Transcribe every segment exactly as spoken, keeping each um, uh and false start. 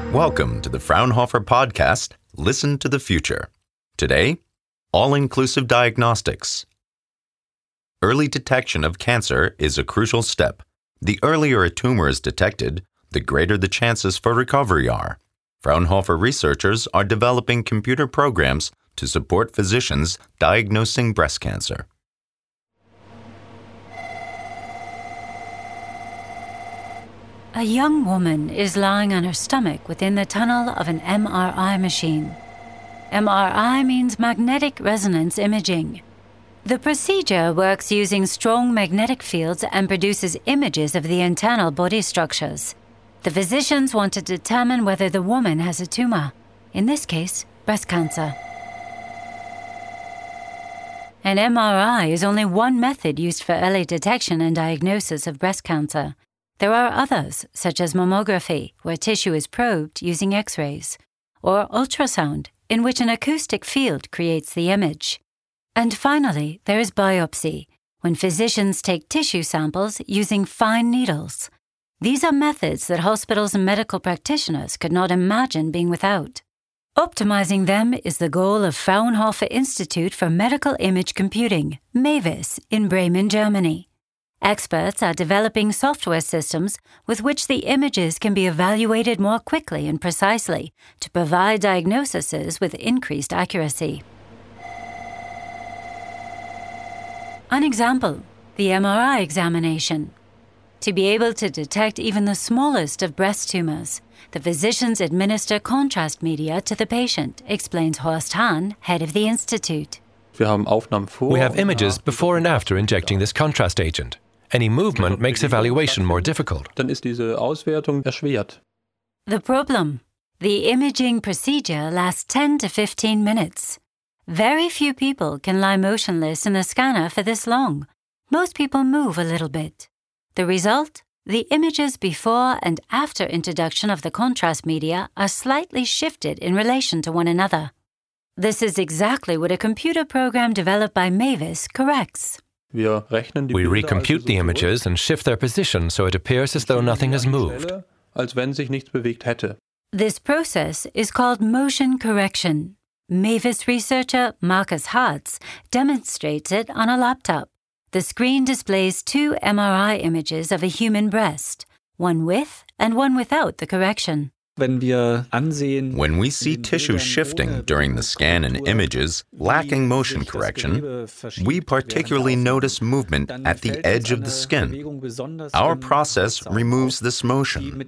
Welcome to the Fraunhofer podcast, Listen to the Future. Today, all-inclusive diagnostics. Early detection of cancer is a crucial step. The earlier a tumor is detected, the greater the chances for recovery are. Fraunhofer researchers are developing computer programs to support physicians diagnosing breast cancer. A young woman is lying on her stomach within the tunnel of an M R I machine. M R I means magnetic resonance imaging. The procedure works using strong magnetic fields and produces images of the internal body structures. The physicians want to determine whether the woman has a tumor, in this case, breast cancer. An M R I is only one method used for early detection and diagnosis of breast cancer. There are others, such as mammography, where tissue is probed using X-rays, or ultrasound, in which an acoustic field creates the image. And finally, there is biopsy, when physicians take tissue samples using fine needles. These are methods that hospitals and medical practitioners could not imagine being without. Optimizing them is the goal of Fraunhofer Institute for Medical Image Computing, MAVIS, in Bremen, Germany. Experts are developing software systems with which the images can be evaluated more quickly and precisely to provide diagnoses with increased accuracy. An example, the M R I examination. To be able to detect even the smallest of breast tumors, the physicians administer contrast media to the patient, explains Horst Hahn, head of the institute. We have images before and after injecting this contrast agent. Any movement makes evaluation more difficult. The problem? The imaging procedure lasts ten to fifteen minutes. Very few people can lie motionless in the scanner for this long. Most people move a little bit. The result? The images before and after introduction of the contrast media are slightly shifted in relation to one another. This is exactly what a computer program developed by MAVIS corrects. We recompute the images and shift their position so it appears as though nothing has moved. This process is called motion correction. MAVIS researcher Markus Hartz demonstrates it on a laptop. The screen displays two M R I images of a human breast, one with and one without the correction. When we see tissue shifting during the scan and images lacking motion correction, we particularly notice movement at the edge of the skin. Our process removes this motion.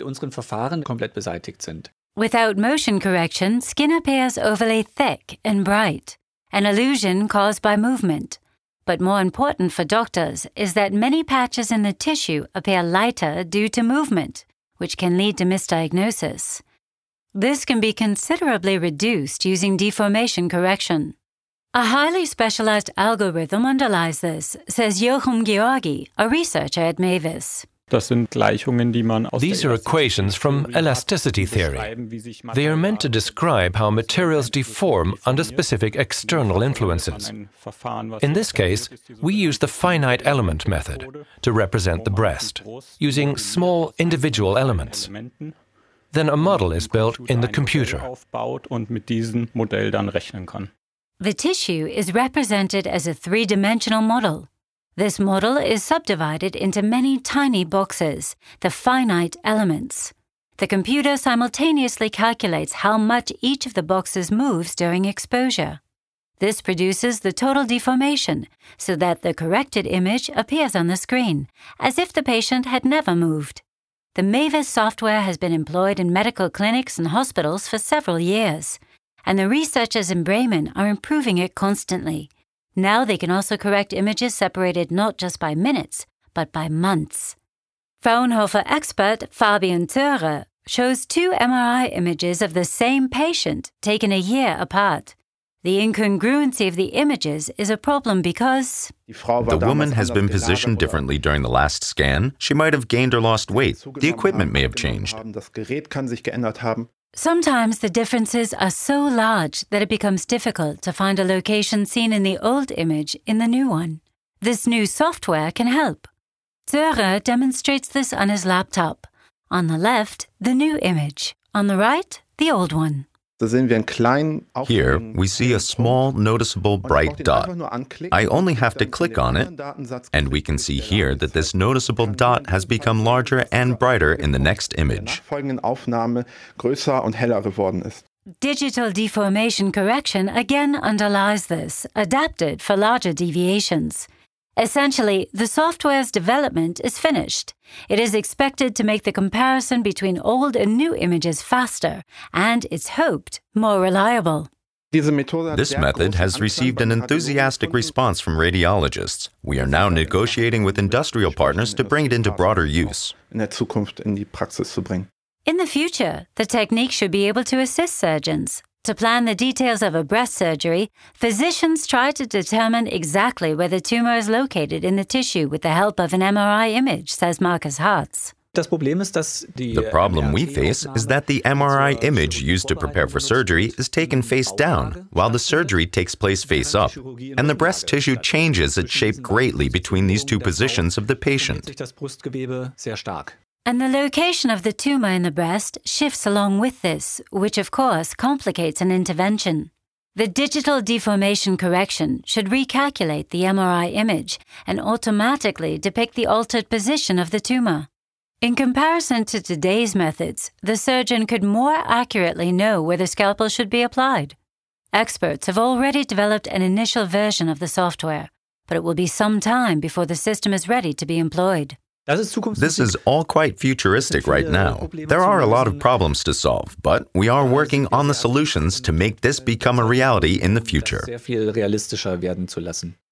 Without motion correction, skin appears overly thick and bright, an illusion caused by movement. But more important for doctors is that many patches in the tissue appear lighter due to movement, which can lead to misdiagnosis. This can be considerably reduced using deformation correction. A highly specialized algorithm underlies this, says Joachim Georgi, a researcher at MAVIS. These are equations from elasticity theory. They are meant to describe how materials deform under specific external influences. In this case, we use the finite element method to represent the breast, using small individual elements. Then a model is built in the computer. The tissue is represented as a three-dimensional model. This model is subdivided into many tiny boxes, the finite elements. The computer simultaneously calculates how much each of the boxes moves during exposure. This produces the total deformation, so that the corrected image appears on the screen, as if the patient had never moved. The MAVIS software has been employed in medical clinics and hospitals for several years, and the researchers in Bremen are improving it constantly. Now they can also correct images separated not just by minutes, but by months. Fraunhofer expert Fabian Thörer shows two M R I images of the same patient taken a year apart. The incongruency of the images is a problem because the woman has been positioned differently during the last scan. She might have gained or lost weight. The equipment may have changed. Sometimes the differences are so large that it becomes difficult to find a location seen in the old image in the new one. This new software can help. Thörer demonstrates this on his laptop. On the left, the new image. On the right, the old one. Here, we see a small, noticeable bright dot. I only have to click on it, and we can see here that this noticeable dot has become larger and brighter in the next image. Digital deformation correction again underlies this, adapted for larger deviations. Essentially, the software's development is finished. It is expected to make the comparison between old and new images faster, and it's hoped more reliable. This method has received an enthusiastic response from radiologists. We are now negotiating with industrial partners to bring it into broader use. In the future, the technique should be able to assist surgeons. To plan the details of a breast surgery, physicians try to determine exactly where the tumor is located in the tissue with the help of an M R I image, says Markus Hartz. The problem we face is that the M R I image used to prepare for surgery is taken face down, while the surgery takes place face up, and the breast tissue changes its shape greatly between these two positions of the patient. And the location of the tumor in the breast shifts along with this, which of course complicates an intervention. The digital deformation correction should recalculate the M R I image and automatically depict the altered position of the tumor. In comparison to today's methods, the surgeon could more accurately know where the scalpel should be applied. Experts have already developed an initial version of the software, but it will be some time before the system is ready to be employed. This is all quite futuristic right now. There are a lot of problems to solve, but we are working on the solutions to make this become a reality in the future.